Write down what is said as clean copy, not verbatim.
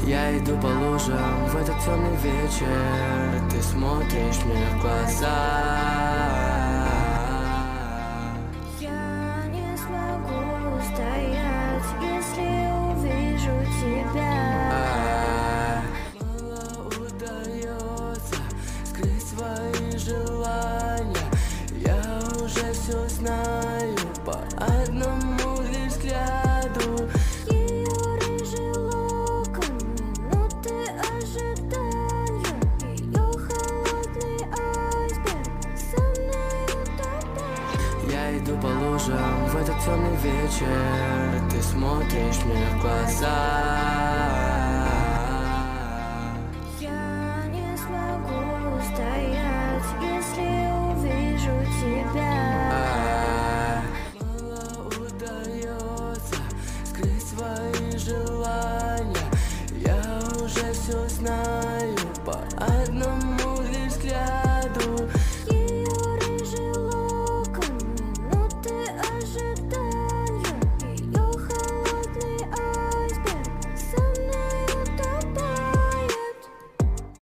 Я иду по лужам в этот темный вечер. Ты смотришь мне в глаза. Я не смогу устоять, если увижу тебя. Мало удается скрыть свои желания. Я уже все знаю по одному лишь взгляду. Ее рыжий локон, минуты ожидания. Ее холодный айсберг со мной утопает. Я иду по лужам в этот темный вечер. Ты смотришь мне в глаза. Я не смогу устоять, если увижу тебя. Мало удается скрыть свои желания. Я уже все знаю